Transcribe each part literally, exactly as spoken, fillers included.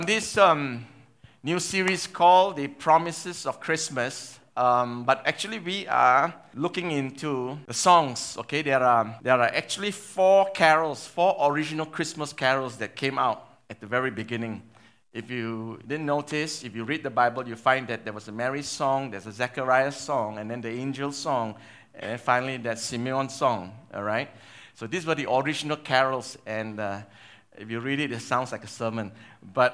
This um, new series called The Promises of Christmas, um, but actually we are looking into the songs, okay? There are, there are actually four carols, four original Christmas carols that came out at the very beginning. If you didn't notice, if you read the Bible, you find that there was a Mary song, there's a Zechariah song, and then the angel song, and finally that Simeon song, all right? So these were the original carols, and uh, if you read it, it sounds like a sermon. But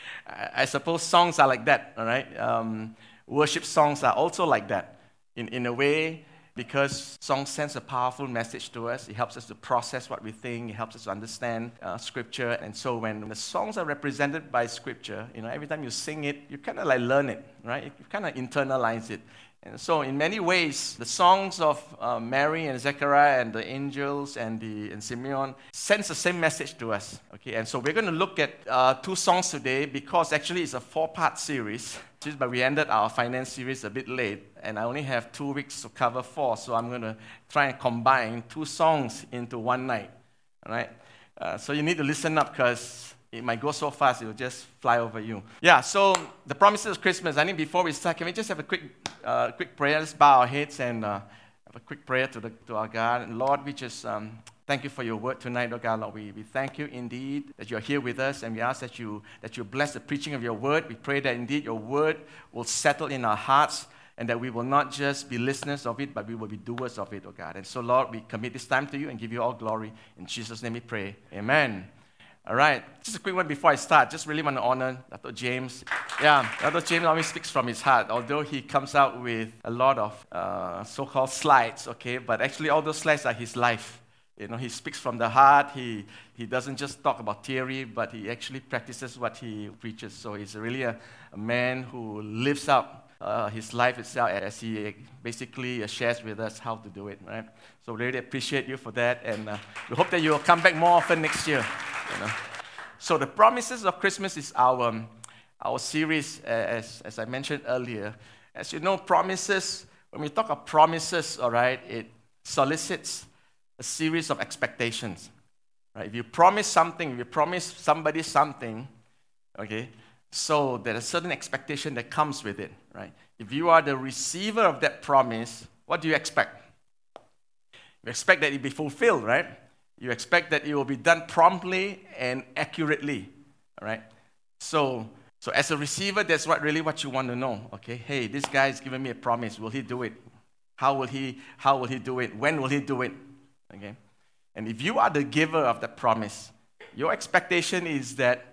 I suppose songs are like that, all right? Um, worship songs are also like that, in, in a way, because song sends a powerful message to us. It helps us to process what we think. It helps us to understand uh, Scripture. And so when the songs are represented by Scripture, you know, every time you sing it, you kind of like learn it, right? You kind of internalize it. And so in many ways, the songs of uh, Mary and Zechariah and the angels and the and Simeon sends the same message to us. Okay, and so we're going to look at uh, two songs today because actually it's a four-part series. But we ended our finance series a bit late, and I only have two weeks to cover four, so I'm going to try and combine two songs into one night. All right, uh, so you need to listen up because it might go so fast, it will just fly over you. Yeah, so the promises of Christmas. I think before we start, can we just have a quick uh, quick prayer? Let's bow our heads and uh, have a quick prayer to, the, to our God. And Lord, we just um, thank you for your word tonight, oh God. Lord, we, we thank you indeed that you're here with us, and we ask that you, that you bless the preaching of your word. We pray that indeed your word will settle in our hearts, and that we will not just be listeners of it, but we will be doers of it, oh God. And so, Lord, we commit this time to you and give you all glory. In Jesus' name we pray. Amen. All right, just a quick one before I start. Just really want to honor Doctor James. Yeah, Doctor James always speaks from his heart, although he comes out with a lot of uh, so-called slides, okay? But actually all those slides are his life. You know, he speaks from the heart. He he doesn't just talk about theory, but he actually practices what he preaches. So he's really a, a man who lives out uh, his life itself as he basically uh, shares with us how to do it, right? So we really appreciate you for that, and uh, we hope that you'll come back more often next year. You know. So the Promises of Christmas is our, um, our series, uh, as, as I mentioned earlier. As you know, promises, when we talk of promises, all right, it solicits a series of expectations. Right? If you promise something, if you promise somebody something, okay, so there's a certain expectation that comes with it, right? If you are the receiver of that promise, what do you expect? You expect that it be fulfilled, right? You expect that it will be done promptly and accurately, all right? So, so as a receiver, that's what really what you want to know, okay? Hey, this guy is giving me a promise. Will he do it? How will he? How will he do it? When will he do it? Okay? And if you are the giver of that promise, your expectation is that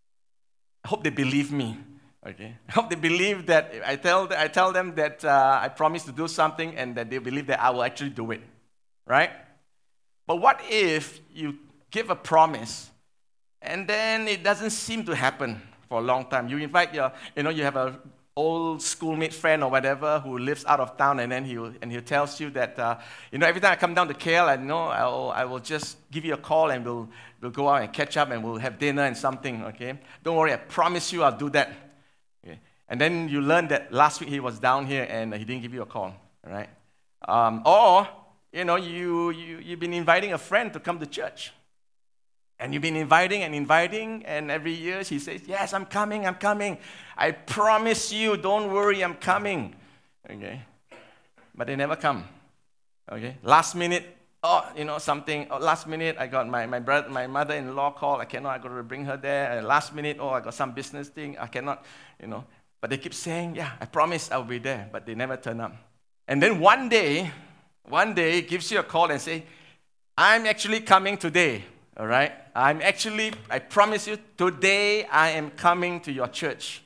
I hope they believe me. Okay? I hope they believe that I tell I tell them that uh, I promise to do something, and that they believe that I will actually do it, right? But what if you give a promise and then it doesn't seem to happen for a long time? You invite your, you know, you have a old schoolmate friend or whatever who lives out of town, and then he will, and he tells you that, uh, you know, every time I come down to K L, I know I'll, I will just give you a call and we'll we'll go out and catch up and we'll have dinner and something. Okay, don't worry, I promise you I'll do that. Okay. And then you learn that last week he was down here and he didn't give you a call. All right, um, or You know, you, you, you've been inviting a friend to come to church. And you've been inviting and inviting, and every year he says, yes, I'm coming, I'm coming. I promise you, don't worry, I'm coming. Okay? But they never come. Okay? Last minute, oh, you know, something, oh, last minute, I got my, my brother, my mother-in-law called, I cannot, I got to bring her there. And last minute, oh, I got some business thing, I cannot, you know. But they keep saying, yeah, I promise I'll be there, but they never turn up. And then one day, One day, gives you a call and say, I'm actually coming today, all right? I'm actually, I promise you, today I am coming to your church.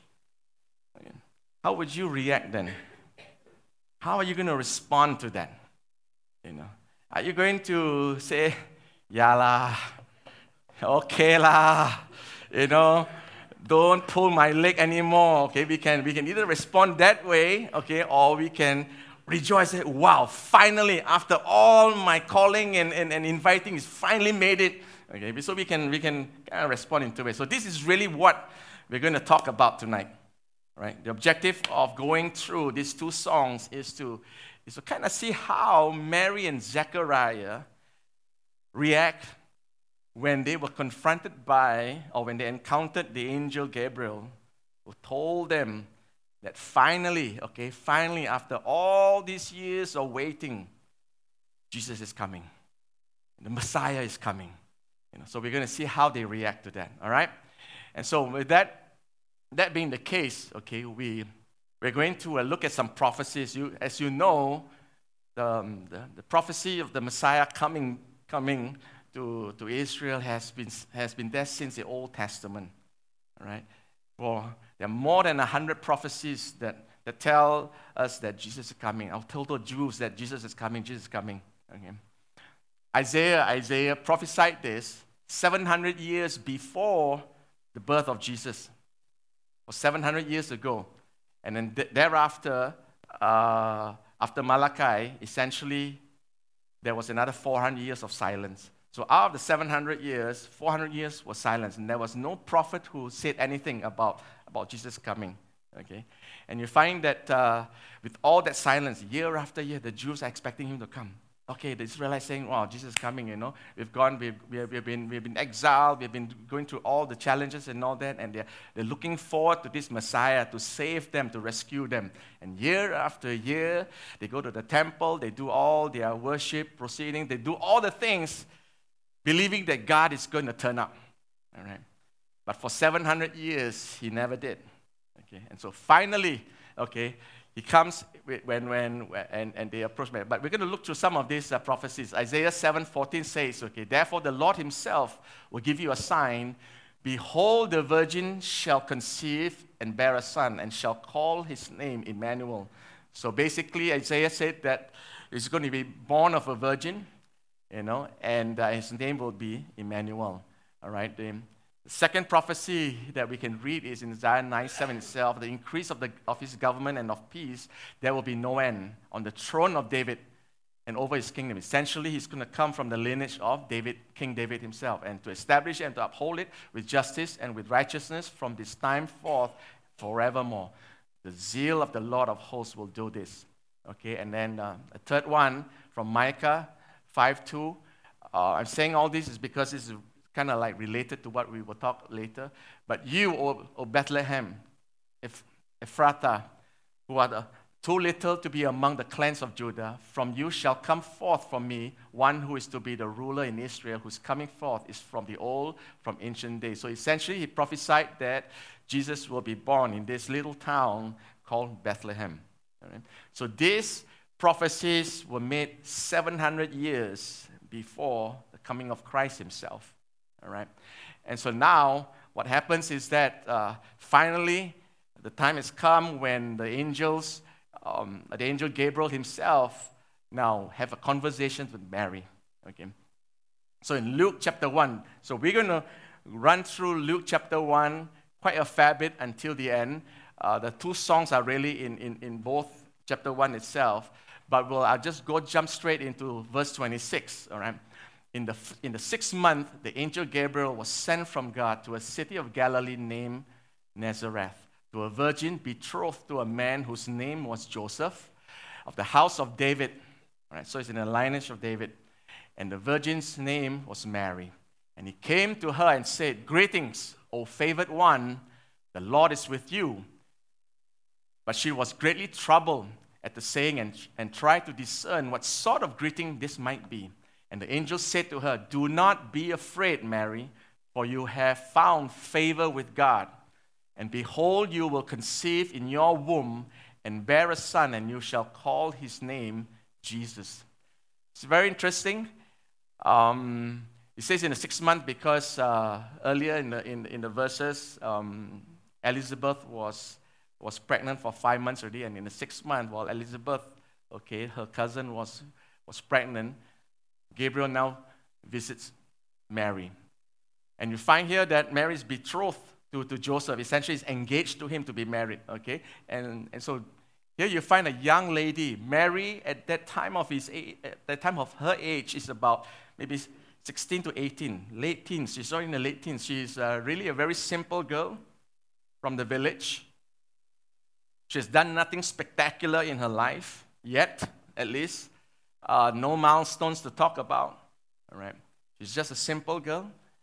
How would you react then? How are you going to respond to that? You know, are you going to say, yeah lah, okay lah, you know, don't pull my leg anymore, okay? We can, we can either respond that way, okay, or we can rejoice, say, wow, finally, after all my calling and, and, and inviting, he's finally made it. Okay, so we can we can kind of respond into it. So this is really what we're going to talk about tonight, right? The objective of going through these two songs is to is to kind of see how Mary and Zechariah react when they were confronted by, or when they encountered the angel Gabriel, who told them that finally, okay, finally, after all these years of waiting, Jesus is coming. The Messiah is coming. You know, so we're going to see how they react to that, all right? And so with that, that being the case, okay, we, we're going to uh, look at some prophecies. You, as you know, the, um, the, the prophecy of the Messiah coming, coming to, to Israel has been, has been there since the Old Testament, all right? Well, there are more than one hundred prophecies that, that tell us that Jesus is coming. I'll tell the Jews that Jesus is coming, Jesus is coming. Okay. Isaiah, Isaiah prophesied this seven hundred years before the birth of Jesus, or seven hundred years ago. And then th- thereafter, uh, after Malachi, essentially, there was another four hundred years of silence. So out of the seven hundred years, four hundred years was silence, and there was no prophet who said anything about, about Jesus coming. Okay, and you find that uh, with all that silence, year after year, the Jews are expecting him to come. Okay, the Israelites saying, "Wow, Jesus is coming." You know, we've gone, we've, we've, we've been, we've been exiled, we've been going through all the challenges and all that, and they're, they're looking forward to this Messiah to save them, to rescue them. And year after year, they go to the temple, they do all their worship proceedings, they do all the things, believing that God is going to turn up. All right, but for seven hundred years, he never did. Okay, and so finally, okay, he comes when, when, and, and they approach me. But we're going to look through some of these uh, prophecies. Isaiah seven fourteen says, okay, therefore the Lord himself will give you a sign. Behold, the virgin shall conceive and bear a son, and shall call his name Emmanuel. So basically, Isaiah said that he's going to be born of a virgin, you know, and uh, his name will be Emmanuel. All right, the, The second prophecy that we can read is in Isaiah nine seven itself, the increase of, the, of his government and of peace, there will be no end on the throne of David and over his kingdom. Essentially, he's going to come from the lineage of David, King David himself, and to establish and to uphold it with justice and with righteousness from this time forth forevermore. The zeal of the Lord of hosts will do this. Okay, and then uh, a third one from Micah five two. Uh, I'm saying all this is because this is kind of like related to what we will talk later. But you, O, o Bethlehem, Eph- Ephrathah, who are the too little to be among the clans of Judah, from you shall come forth from me one who is to be the ruler in Israel, whose coming forth is from the old, from ancient days. So essentially, he prophesied that Jesus will be born in this little town called Bethlehem. All right? So these prophecies were made seven hundred years before the coming of Christ himself. All right, and so now what happens is that uh, finally the time has come when the angels, um, the angel Gabriel himself, now have a conversation with Mary. Okay, so in Luke chapter one, so we're going to run through Luke chapter one quite a fair bit until the end. Uh, the two songs are really in, in, in both chapter one itself, but we'll I'll just go jump straight into verse twenty-six. All right. In the, in the sixth month, the angel Gabriel was sent from God to a city of Galilee named Nazareth, to a virgin betrothed to a man whose name was Joseph, of the house of David. All right, so it's in the lineage of David. And the virgin's name was Mary. And he came to her and said, "Greetings, O favored one, the Lord is with you." But she was greatly troubled at the saying and, and tried to discern what sort of greeting this might be. And the angel said to her, "Do not be afraid, Mary, for you have found favor with God. And behold, you will conceive in your womb and bear a son, and you shall call his name Jesus." It's very interesting. Um, it says in the sixth month because uh, earlier in the in, in the verses, um, Elizabeth was was pregnant for five months already, and in the sixth month, while Elizabeth, okay, her cousin was was pregnant, Gabriel now visits Mary. And you find here that Mary is betrothed to, to Joseph. Essentially, is engaged to him to be married, okay? And, and so here you find a young lady. Mary, at that time of his age, at that time of her age, is about maybe sixteen to eighteen, late teens. She's already in the late teens. She's uh, really a very simple girl from the village. She's done nothing spectacular in her life, yet, at least. Uh, no milestones to talk about, all right? She's just a simple girl,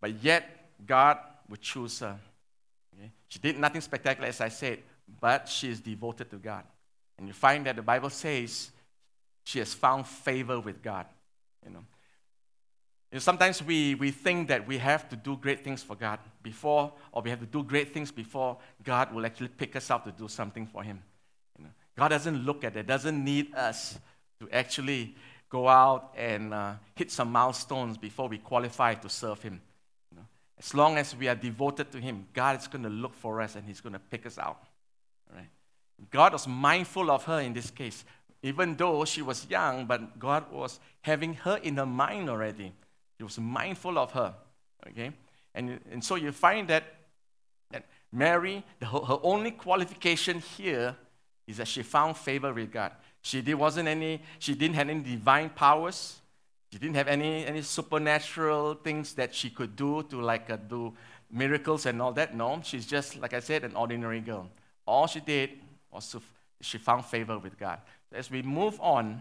but yet God would choose her. Okay? She did nothing spectacular, as I said, but she is devoted to God. And you find that the Bible says she has found favor with God. You know, you know sometimes we, we think that we have to do great things for God before, or we have to do great things before God will actually pick us up to do something for Him. You know, God doesn't look at it, doesn't need us to actually go out and uh, hit some milestones before we qualify to serve Him. You know, as long as we are devoted to Him, God is going to look for us and He's going to pick us out. All right? God was mindful of her in this case, even though she was young, but God was having her in her mind already. He was mindful of her. Okay, and and so you find that that Mary, the, her, her only qualification here is that she found favor with God. She did, wasn't any, she didn't have any divine powers. She didn't have any, any supernatural things that she could do to like uh, do miracles and all that. No, she's just, like I said, an ordinary girl. All she did was to, she found favor with God. As we move on,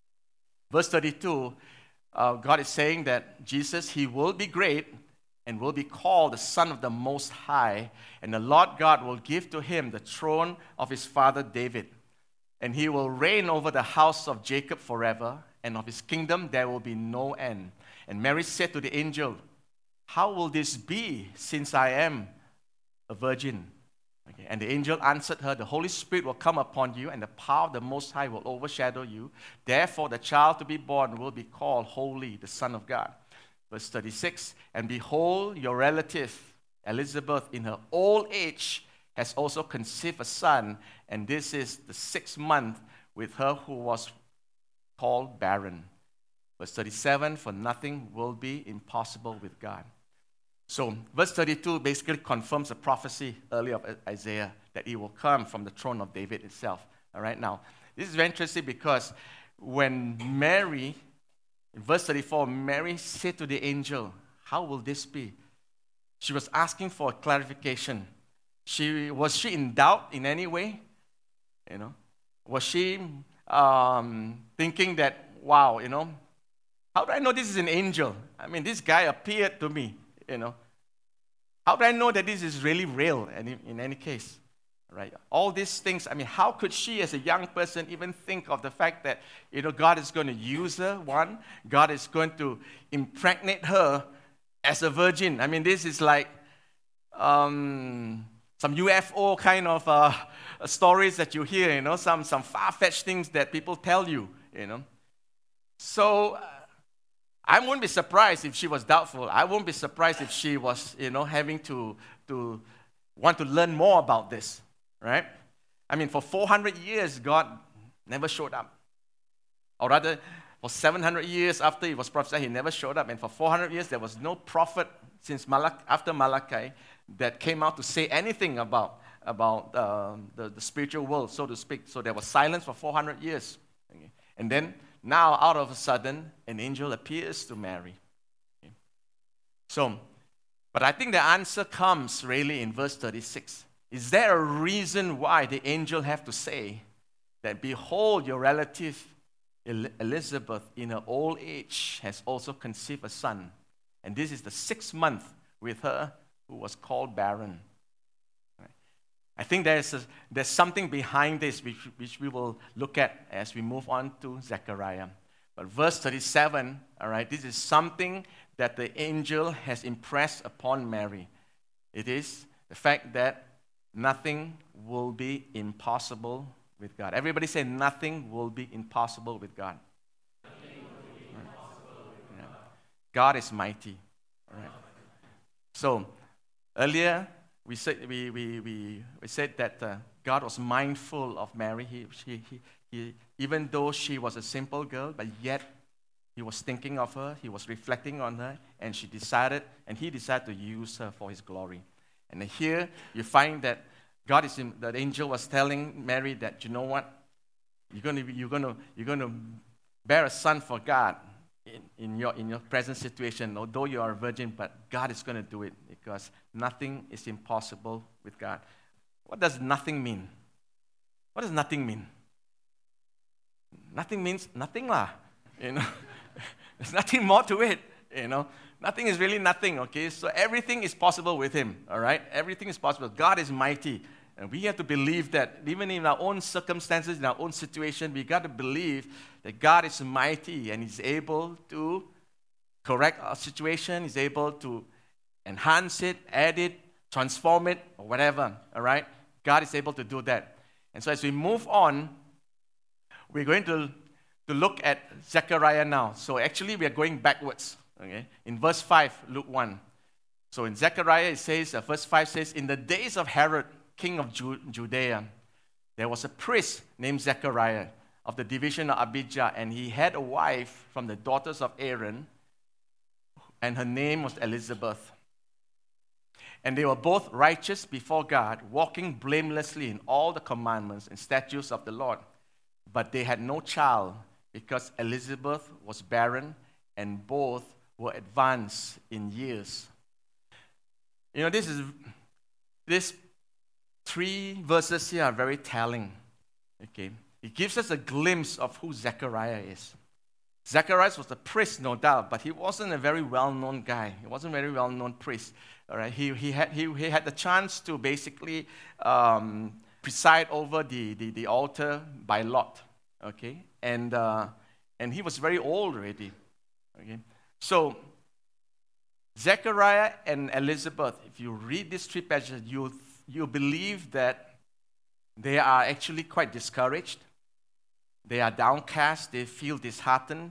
verse thirty-two, uh, God is saying that Jesus, He will be great and will be called the Son of the Most High, and the Lord God will give to Him the throne of His father David. And He will reign over the house of Jacob forever, and of His kingdom there will be no end. And Mary said to the angel, how will this be, since I am a virgin? Okay. And the angel answered her, the Holy Spirit will come upon you, and the power of the Most High will overshadow you. Therefore the child to be born will be called Holy, the Son of God. Verse thirty-six, and behold, your relative Elizabeth in her old age has also conceived a son, and this is the sixth month with her who was called barren. Verse thirty-seven, for nothing will be impossible with God. So verse thirty-two basically confirms the prophecy earlier of Isaiah that He will come from the throne of David itself. All right, now, this is very interesting because when Mary, in verse thirty-four, Mary said to the angel, how will this be? She was asking for a clarification. She, was she in doubt in any way? You know, was she um, thinking that, wow, you know, how do I know this is an angel? I mean, this guy appeared to me, you know. How do I know that this is really real? And in, in any case, right? All these things, I mean, how could she as a young person even think of the fact that, you know, God is going to use her, one, God is going to impregnate her as a virgin. I mean, this is like, um, some U F O kind of uh, stories that you hear, you know, some, some far-fetched things that people tell you, you know. So uh, I wouldn't be surprised if she was doubtful. I wouldn't be surprised if she was, you know, having to, to want to learn more about this, right? I mean, for four hundred years, God never showed up. Or rather, for seven hundred years after He was prophesied, He never showed up. And for four hundred years, there was no prophet since Malach- after Malachi that came out to say anything about, about uh, the, the spiritual world, so to speak. So there was silence for four hundred years. Okay. And then, now, out of a sudden, an angel appears to Mary. Okay. So, but I think the answer comes really in verse thirty-six. Is there a reason why the angel have to say that, behold, your relative Elizabeth in her old age has also conceived a son, and this is the sixth month with her who was called barren? Right. I think there's, a, there's something behind this which, which we will look at as we move on to Zechariah. But verse thirty-seven, all right, this is something that the angel has impressed upon Mary. It is the fact that nothing will be impossible with God. Everybody say, nothing will be impossible with God. Nothing will be impossible with God. Yeah. God is mighty. All right. So, earlier, we said, we, we, we, we said that uh, God was mindful of Mary. He, he, he, he, even though she was a simple girl, but yet He was thinking of her, He was reflecting on her, and she decided, and He decided to use her for His glory. And here, you find that God is in, the angel was telling Mary that, you know what, you're going to you're going to you're going to bear a son for God in, in your in your present situation. Although you are a virgin, but God is going to do it because nothing is impossible with God. What does nothing mean? What does nothing mean? Nothing means nothing lah. You know, there's nothing more to it. You know, Nothing is really nothing, okay? So everything is possible with him, all right? Everything is possible. God is mighty. And we have to believe that even in our own circumstances, in our own situation, we got to believe that God is mighty and He's able to correct our situation. He's able to enhance it, add it, transform it, or whatever, all right? God is able to do that. And so as we move on, we're going to, to look at Zechariah now. So actually, we are going backwards, okay? In verse five, Luke one. So in Zechariah, it says, uh, verse five says, in the days of Herod, king of Ju- Judea, there was a priest named Zechariah of the division of Abijah, and he had a wife from the daughters of Aaron, and her name was Elizabeth. And they were both righteous before God, walking blamelessly in all the commandments and statutes of the Lord. But they had no child, because Elizabeth was barren, and both were advanced in years. You know, this is this three verses here are very telling. Okay, it gives us a glimpse of who Zechariah is. Zechariah was a priest, no doubt, but he wasn't a very well-known guy. He wasn't a very well-known priest. All right, he he had he, he had the chance to basically um, preside over the, the the altar by lot. Okay, and uh, and he was very old already. Okay, so Zechariah and Elizabeth, if you read these three passages, you you believe that they are actually quite discouraged. They are downcast. They feel disheartened.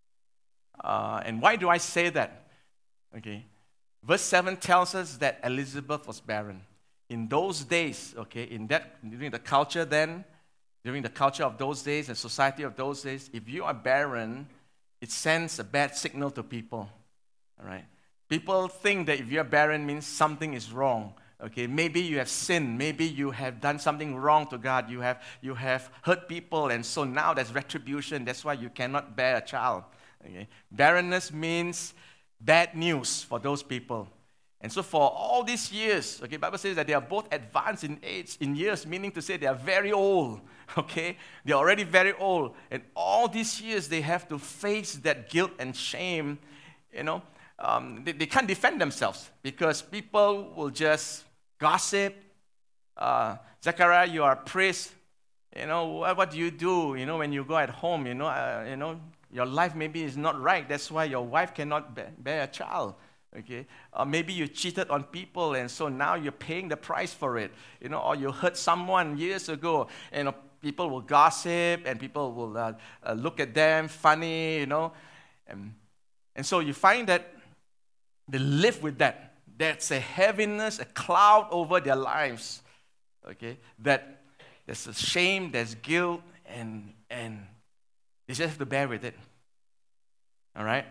Uh, and why do I say that? Okay, verse seven tells us that Elizabeth was barren. In those days, okay, in that during the culture then, during the culture of those days and society of those days, if you are barren, it sends a bad signal to people. All right, people think that if you are barren means something is wrong. Okay, maybe you have sinned. Maybe you have done something wrong to God. You have you have hurt people, and so now there's retribution. That's why you cannot bear a child. Okay, barrenness means bad news for those people. And so for all these years, okay, Bible says that they are both advanced in age, in years, meaning to say they are very old. Okay, they are already very old, and all these years they have to face that guilt and shame. You know, um, they, they can't defend themselves because people will just gossip. Uh, Zechariah, you are a priest. You know, what, what do you do? You know, when you go at home, you know, uh, you know, your life maybe is not right. That's why your wife cannot bear, bear a child. Okay, or maybe you cheated on people, and so now you're paying the price for it. You know, or you hurt someone years ago, and you know, people will gossip, and people will uh, uh, look at them funny. You know, and and so you find that they live with that. There's a heaviness, a cloud over their lives, okay? That there's a shame, there's guilt, and, and they just have to bear with it, all right?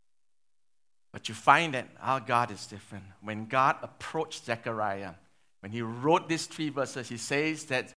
But you find that our God is different. When God approached Zechariah, when he wrote these three verses, he says that